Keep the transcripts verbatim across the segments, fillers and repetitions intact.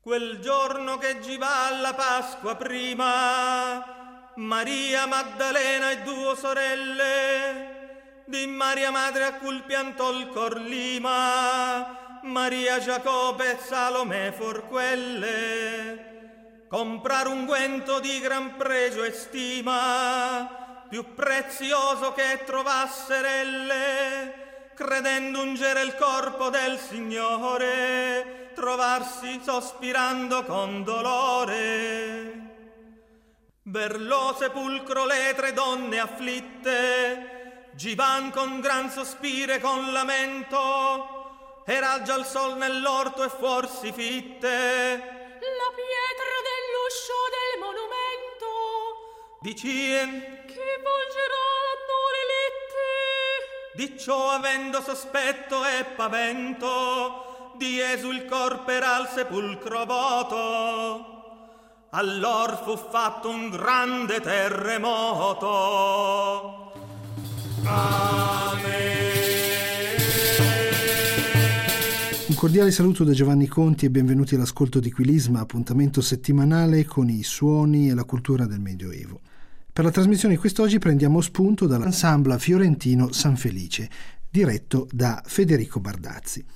Quel giorno che giva alla Pasqua prima, Maria Maddalena e due sorelle, di Maria madre a cui piantò il cor lima, Maria Giacobbe e Salome for quelle, comprar un guento di gran pregio e stima, più prezioso che trovasserelle, credendo ungere il corpo del Signore, trovarsi sospirando con dolore. Ver lo sepulcro le tre donne afflitte, givan con gran sospire e con lamento, era già il sol nell'orto e fuor si fitte la pietra dell'uscio del monumento, dicien che volgeranno relitte. Di ciò avendo sospetto e pavento, di Gesù il corpo era al sepolcro voto. Allor fu fatto un grande terremoto. Amen. Un cordiale saluto da Giovanni Conti e benvenuti all'ascolto di Quilisma, appuntamento settimanale con i suoni e la cultura del Medioevo. Per la trasmissione di quest'oggi prendiamo spunto dall'ensemble fiorentino San Felice, diretto da Federico Bardazzi.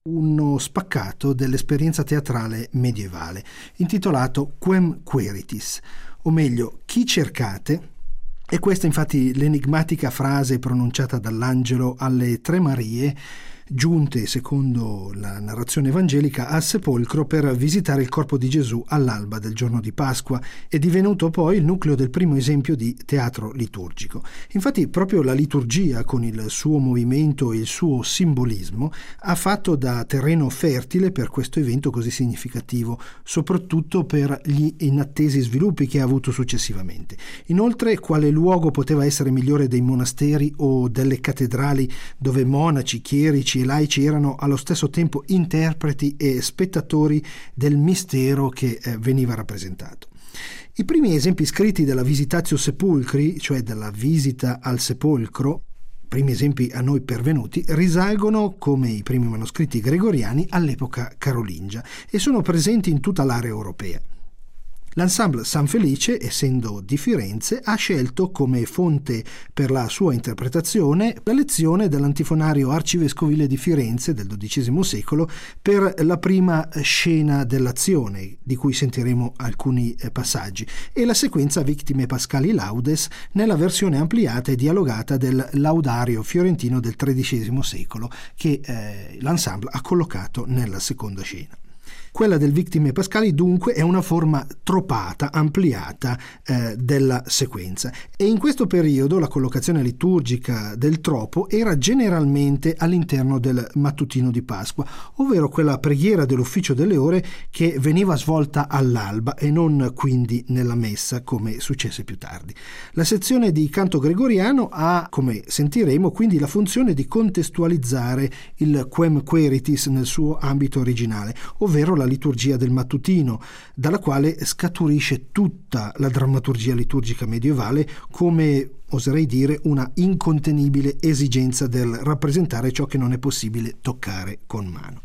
Uno spaccato dell'esperienza teatrale medievale, intitolato Quem Queritis, o meglio, chi cercate? E questa infatti l'enigmatica frase pronunciata dall'angelo alle tre Marie, giunte, secondo la narrazione evangelica, al sepolcro per visitare il corpo di Gesù all'alba del giorno di Pasqua, è divenuto poi il nucleo del primo esempio di teatro liturgico. Infatti proprio la liturgia, con il suo movimento e il suo simbolismo, ha fatto da terreno fertile per questo evento così significativo, soprattutto per gli inattesi sviluppi che ha avuto successivamente. Inoltre, quale luogo poteva essere migliore dei monasteri o delle cattedrali, dove monaci, chierici e laici erano allo stesso tempo interpreti e spettatori del mistero che eh, veniva rappresentato. I primi esempi scritti della Visitatio Sepulcri, cioè della visita al sepolcro, primi esempi a noi pervenuti, risalgono, come i primi manoscritti gregoriani, all'epoca carolingia e sono presenti in tutta l'area europea. L'ensemble San Felice, essendo di Firenze, ha scelto come fonte per la sua interpretazione la lezione dell'antifonario arcivescovile di Firenze del dodicesimo secolo per la prima scena dell'azione, di cui sentiremo alcuni passaggi, e la sequenza Victime Pascali Laudes nella versione ampliata e dialogata del Laudario fiorentino del tredicesimo secolo, che eh, l'ensemble ha collocato nella seconda scena. Quella del Victime Pascali dunque è una forma tropata, ampliata eh, della sequenza, e in questo periodo la collocazione liturgica del tropo era generalmente all'interno del mattutino di Pasqua, ovvero quella preghiera dell'ufficio delle ore che veniva svolta all'alba e non quindi nella messa come successe più tardi. La sezione di canto gregoriano ha, come sentiremo, quindi la funzione di contestualizzare il Quem Queritis nel suo ambito originale, ovvero la liturgia del mattutino, dalla quale scaturisce tutta la drammaturgia liturgica medievale come, oserei dire, una incontenibile esigenza del rappresentare ciò che non è possibile toccare con mano.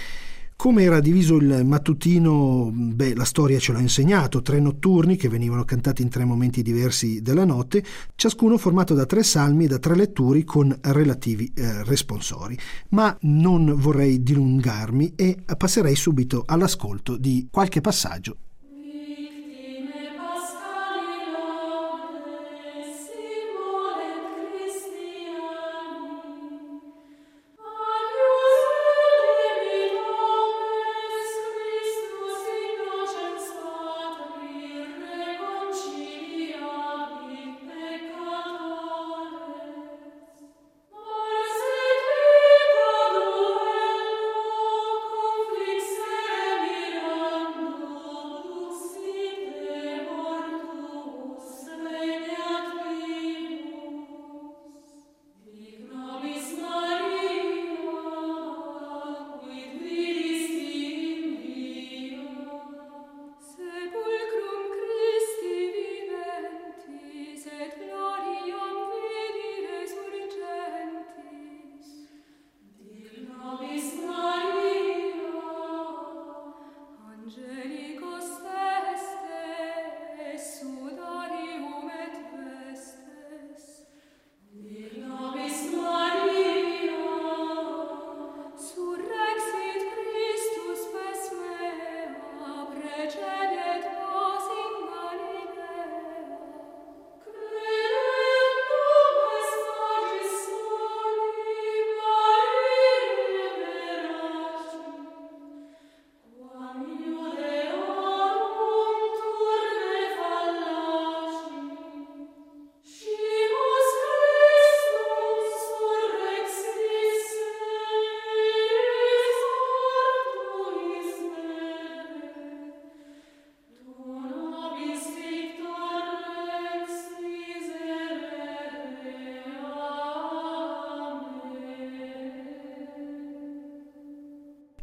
Come era diviso il mattutino? Beh, la storia ce l'ha insegnato: tre notturni che venivano cantati in tre momenti diversi della notte, ciascuno formato da tre salmi e da tre letture con relativi eh, responsori. Ma non vorrei dilungarmi e passerei subito all'ascolto di qualche passaggio.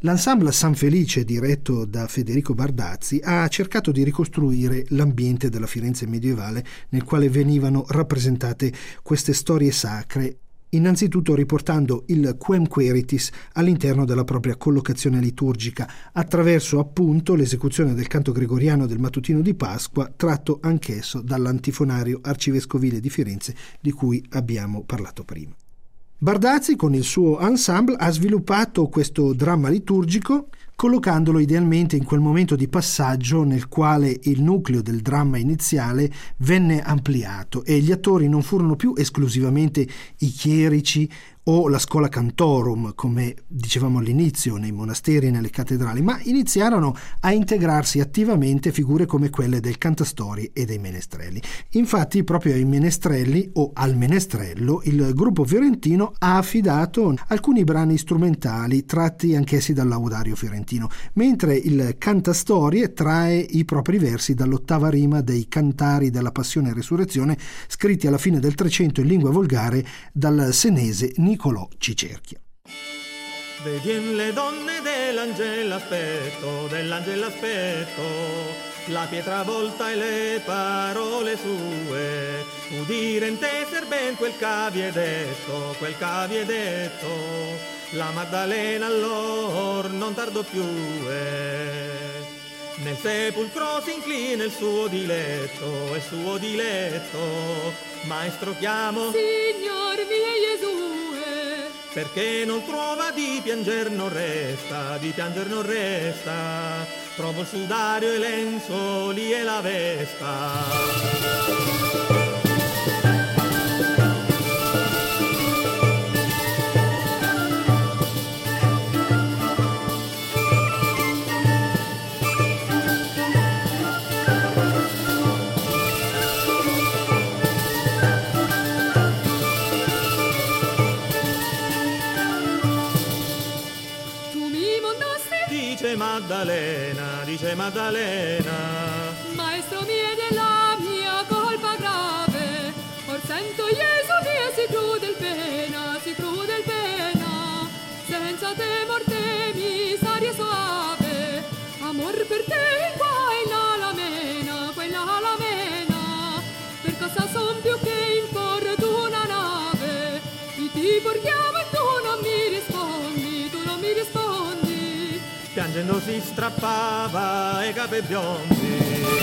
L'ensemble San Felice, diretto da Federico Bardazzi, ha cercato di ricostruire l'ambiente della Firenze medievale nel quale venivano rappresentate queste storie sacre, innanzitutto riportando il Quem Queritis all'interno della propria collocazione liturgica, attraverso appunto l'esecuzione del canto gregoriano del mattutino di Pasqua, tratto anch'esso dall'antifonario arcivescovile di Firenze di cui abbiamo parlato prima. Bardazzi, con il suo ensemble, ha sviluppato questo dramma liturgico collocandolo idealmente in quel momento di passaggio nel quale il nucleo del dramma iniziale venne ampliato e gli attori non furono più esclusivamente i chierici o la scola cantorum, come dicevamo all'inizio nei monasteri e nelle cattedrali, ma iniziarono a integrarsi attivamente figure come quelle del cantastorie e dei menestrelli. Infatti proprio ai menestrelli o al menestrello il gruppo fiorentino ha affidato alcuni brani strumentali tratti anch'essi dal laudario fiorentino, mentre il cantastorie trae i propri versi dall'ottava rima dei Cantari della Passione e Resurrezione, scritti alla fine del Trecento in lingua volgare dal senese Niccolò Cicerchia. Vedien le donne dell'angelo aspetto, dell'angelo aspetto, la pietra volta e le parole sue, udire inteser ben quel c'avie detto, quel c'avie detto, la Maddalena allor non tardò più e nel sepolcro si inclina il suo diletto, il suo diletto, maestro chiamo, Signor mio Gesù, perché non trova di pianger non resta, di pianger non resta, trovo il sudario e lenzoli e la vesta. Maddalena, dice Maddalena, maestro mio della mia colpa grave, or sento Gesù mio si crudel pena, si crudel pena, senza temor temi saria soave, amor per te in qua e là la mena, quella la mena, per cosa son più che importuna nave, io ti portiamo e tu non mi rispondi, tu non mi rispondi. Piangendo si strappava i capelli biondi.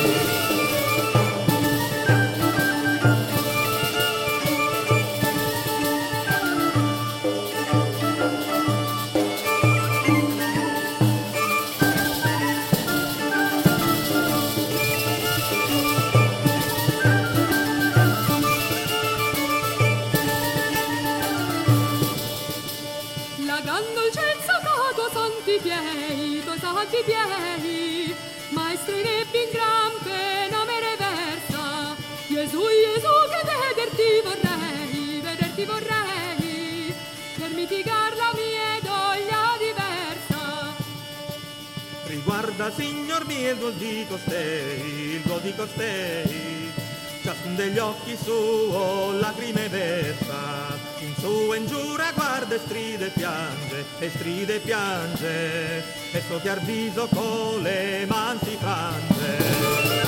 Santi piedi, maestro ebbi in gran pena me ne versa. Gesù, Gesù, che vederti vorrei, vederti vorrei, per mitigar la mia doglia diversa. Riguarda, signor mio, il gol di costei, il gol di costei, ciascun degli occhi suo lacrime versa, in su e in giura guarda e stride e piange, e stride e piange, e suo chiar viso con le mani si frange.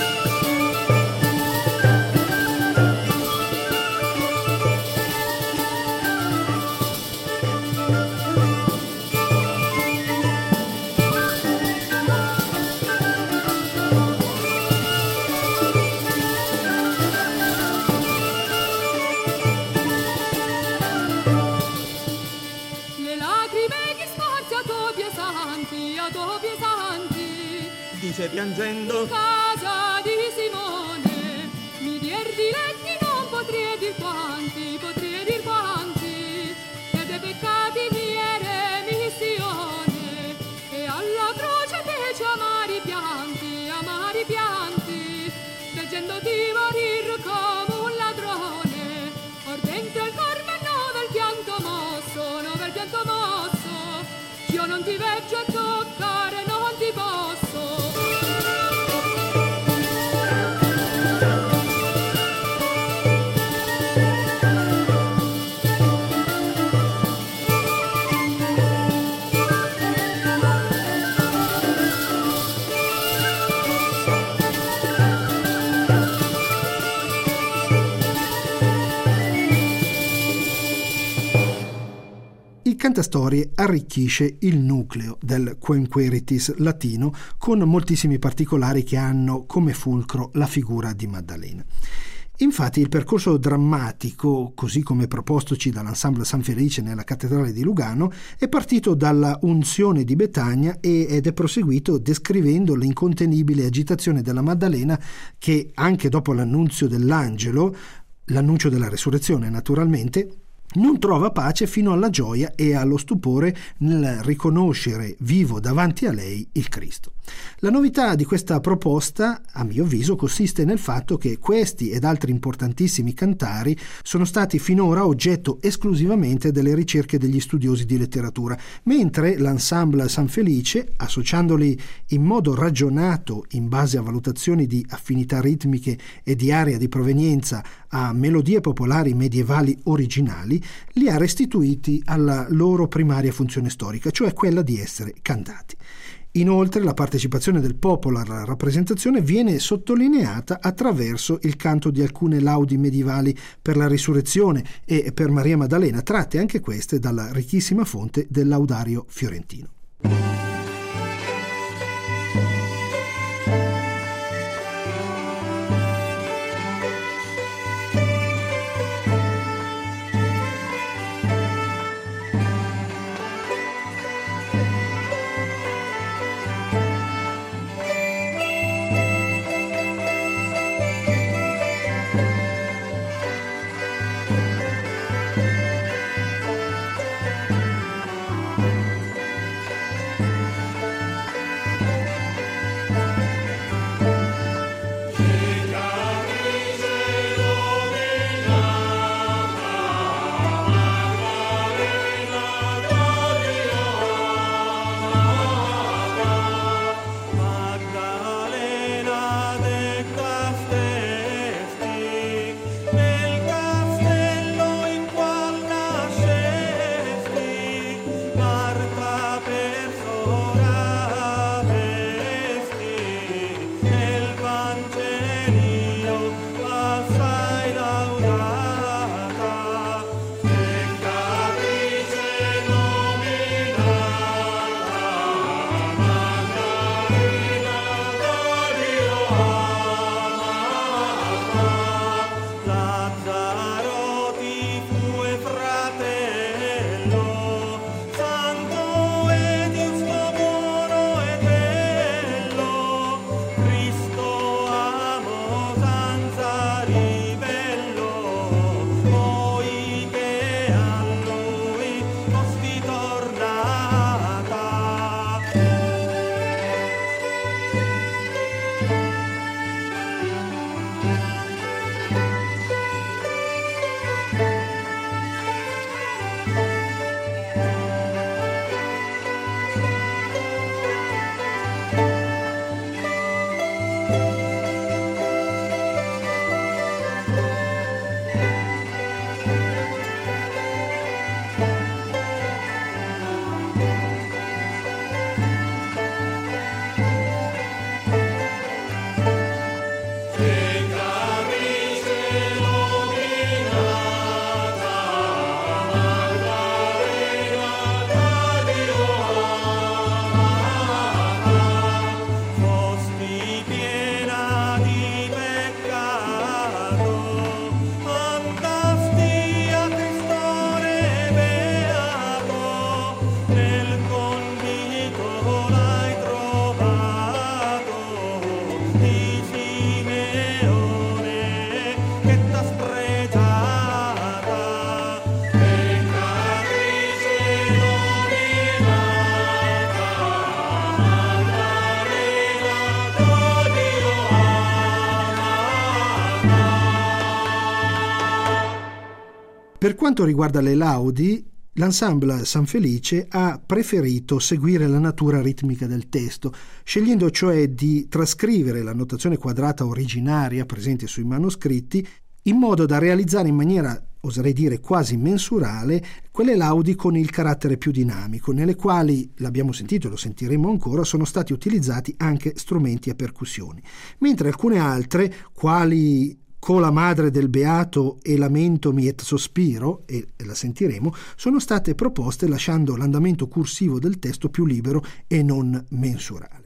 Dice piangendo in casa di Simone, mi dir diletti non potrei dir quanti, potrei dir quanti, e dei peccati mie remissione, e alla croce fece amari pianti, amari pianti, veggendo di morir come un ladrone, or dentro il corpo no del pianto mosso, no del pianto mosso, io non ti veggio a toccare, non ti posso. cantastorie arricchisce il nucleo del Quenqueritis latino con moltissimi particolari che hanno come fulcro la figura di Maddalena. Infatti il percorso drammatico, così come propostoci dall'Ensemble San Felice nella cattedrale di Lugano, è partito dalla unzione di Betania ed è proseguito descrivendo l'incontenibile agitazione della Maddalena che, anche dopo l'annunzio dell'angelo, l'annuncio della resurrezione naturalmente, non trova pace fino alla gioia e allo stupore nel riconoscere vivo davanti a lei il Cristo. La novità di questa proposta, a mio avviso, consiste nel fatto che questi ed altri importantissimi cantari sono stati finora oggetto esclusivamente delle ricerche degli studiosi di letteratura, mentre l'Ensemble San Felice, associandoli in modo ragionato in base a valutazioni di affinità ritmiche e di area di provenienza a melodie popolari medievali originali, li ha restituiti alla loro primaria funzione storica, cioè quella di essere cantati. Inoltre la partecipazione del popolo alla rappresentazione viene sottolineata attraverso il canto di alcune laudi medievali per la risurrezione e per Maria Maddalena, tratte anche queste dalla ricchissima fonte del Laudario fiorentino. Per quanto riguarda le laudi, l'Ensemble San Felice ha preferito seguire la natura ritmica del testo, scegliendo cioè di trascrivere la notazione quadrata originaria presente sui manoscritti in modo da realizzare in maniera, oserei dire, quasi mensurale quelle laudi con il carattere più dinamico, nelle quali, l'abbiamo sentito e lo sentiremo ancora, sono stati utilizzati anche strumenti a percussioni, mentre alcune altre, quali Cola madre del beato e lamentomi et sospiro, e la sentiremo, sono state proposte lasciando l'andamento cursivo del testo più libero e non mensurale.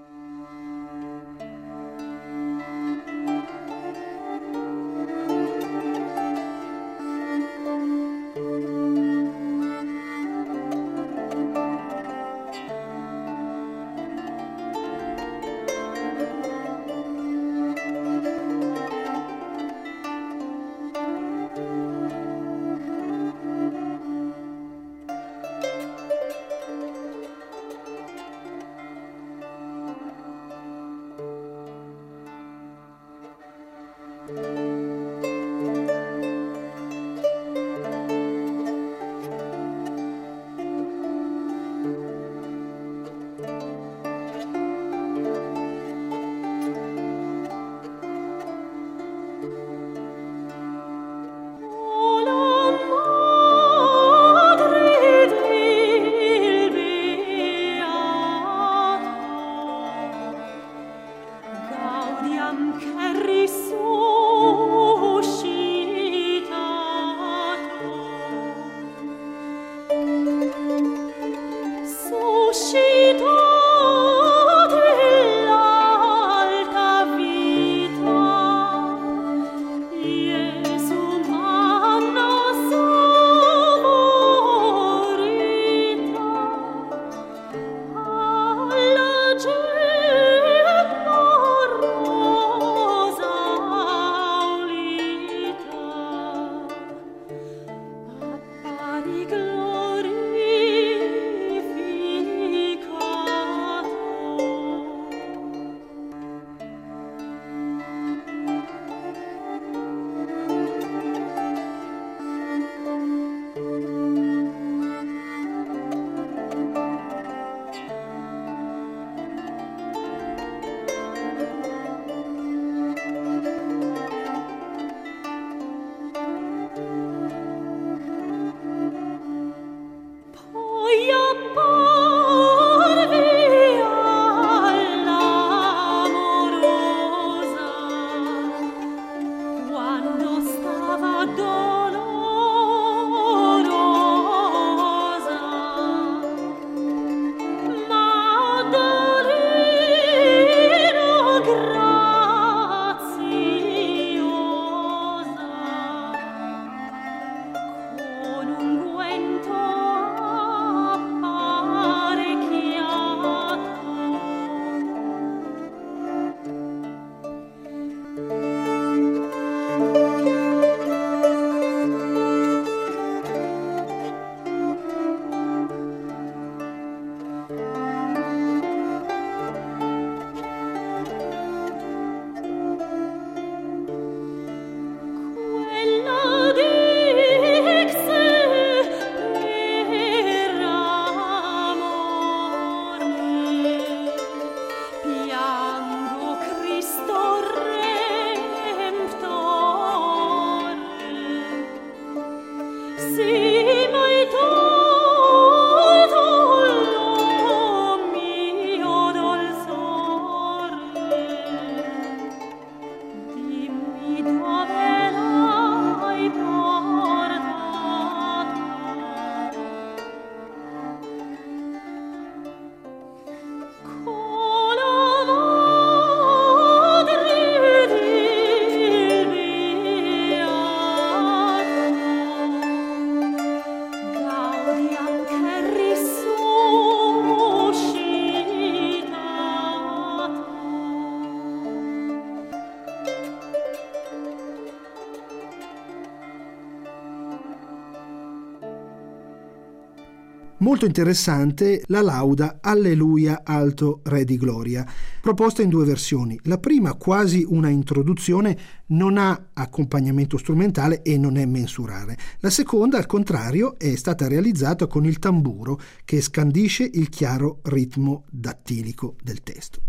Molto interessante la lauda Alleluia alto Re di Gloria, proposta in due versioni. La prima, quasi una introduzione, non ha accompagnamento strumentale e non è mensurale. La seconda, al contrario, è stata realizzata con il tamburo che scandisce il chiaro ritmo dattilico del testo.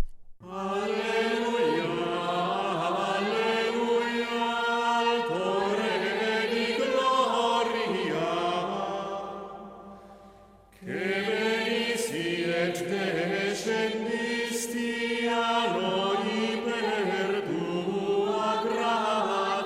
Descendisti a noi per tua grazia.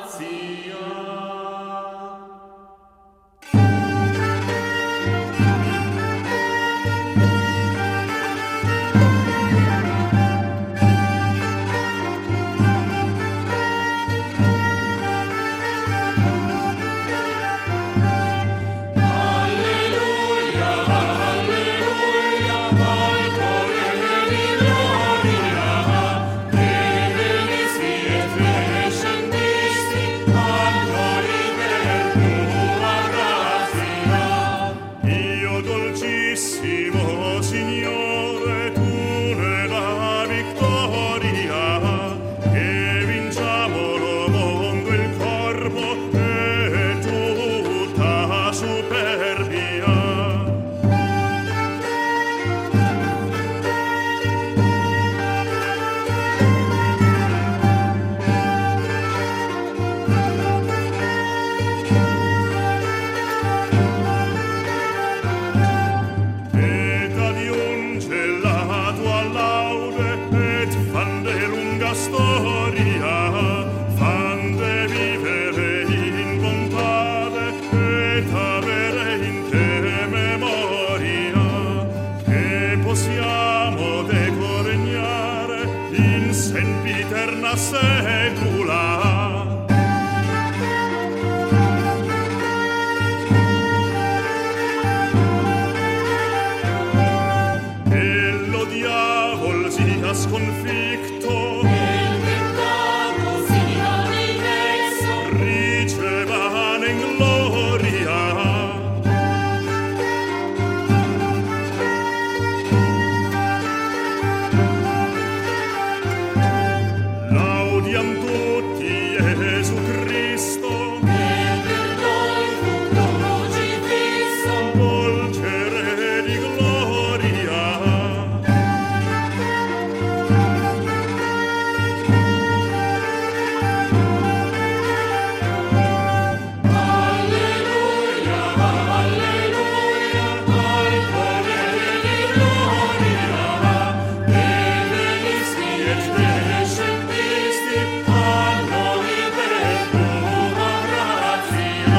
in sempiterna secula. E lo diavol sia sconfitto, e il peccato sia dimesso, ricevano in gloria. Laudiam tutti Gesù Cristo, e per noi fu crocifisso, dolce Re di gloria. Alleluia, alleluia, al potere di gloria, e venisti e descendisti a noi per tua grazia.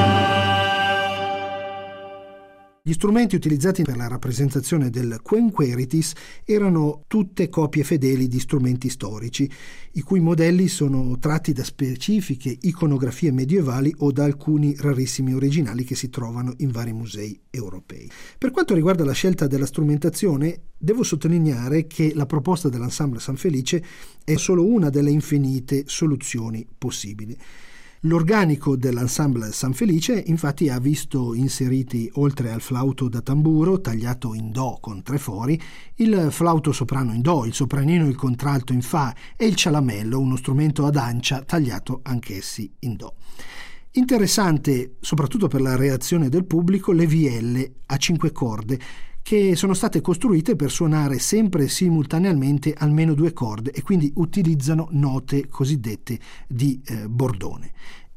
Gli strumenti utilizzati per la rappresentazione del Quem Queritis erano tutte copie fedeli di strumenti storici, i cui modelli sono tratti da specifiche iconografie medievali o da alcuni rarissimi originali che si trovano in vari musei europei. Per quanto riguarda la scelta della strumentazione, devo sottolineare che la proposta dell'Ensemble San Felice è solo una delle infinite soluzioni possibili. L'organico dell'Ensemble San Felice infatti ha visto inseriti, oltre al flauto da tamburo tagliato in do con tre fori, il flauto soprano in do, il sopranino e il contralto in fa e il cialamello, uno strumento ad ancia tagliato anch'essi in do. Interessante, soprattutto per la reazione del pubblico, le vielle a cinque corde, che sono state costruite per suonare sempre e simultaneamente almeno due corde e quindi utilizzano note cosiddette di eh, bordone.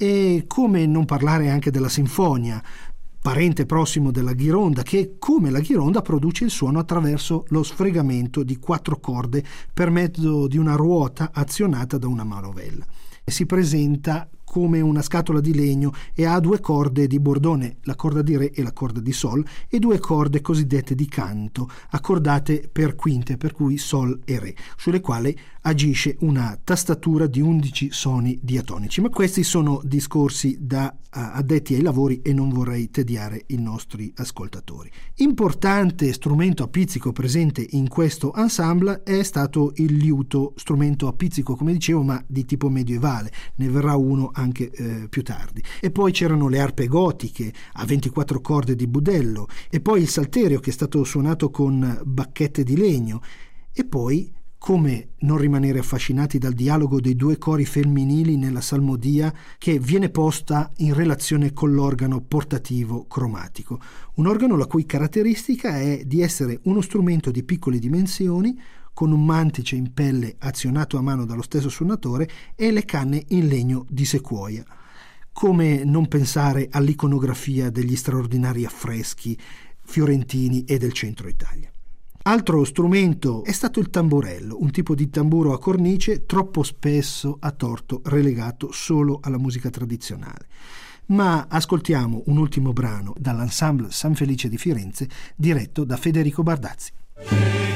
E come non parlare anche della sinfonia, parente prossimo della ghironda, che come la ghironda produce il suono attraverso lo sfregamento di quattro corde per mezzo di una ruota azionata da una manovella. Si presenta come una scatola di legno e ha due corde di bordone, la corda di re e la corda di sol, e due corde cosiddette di canto, accordate per quinte, per cui sol e re, sulle quali agisce una tastatura di undici suoni diatonici. Ma questi sono discorsi da addetti ai lavori e non vorrei tediare i nostri ascoltatori. Importante strumento a pizzico presente in questo ensemble è stato il liuto, strumento a pizzico, come dicevo, ma di tipo medievale. Ne verrà uno anche eh, più tardi. E poi c'erano le arpe gotiche a ventiquattro corde di budello, e poi il salterio, che è stato suonato con bacchette di legno, e poi, come non rimanere affascinati dal dialogo dei due cori femminili nella salmodia, che viene posta in relazione con l'organo portativo cromatico, un organo la cui caratteristica è di essere uno strumento di piccole dimensioni, con un mantice in pelle azionato a mano dallo stesso suonatore e le canne in legno di sequoia. Come non pensare all'iconografia degli straordinari affreschi fiorentini e del centro Italia. Altro strumento è stato il tamburello, un tipo di tamburo a cornice troppo spesso a torto relegato solo alla musica tradizionale. Ma ascoltiamo un ultimo brano dall'Ensemble San Felice di Firenze, diretto da Federico Bardazzi.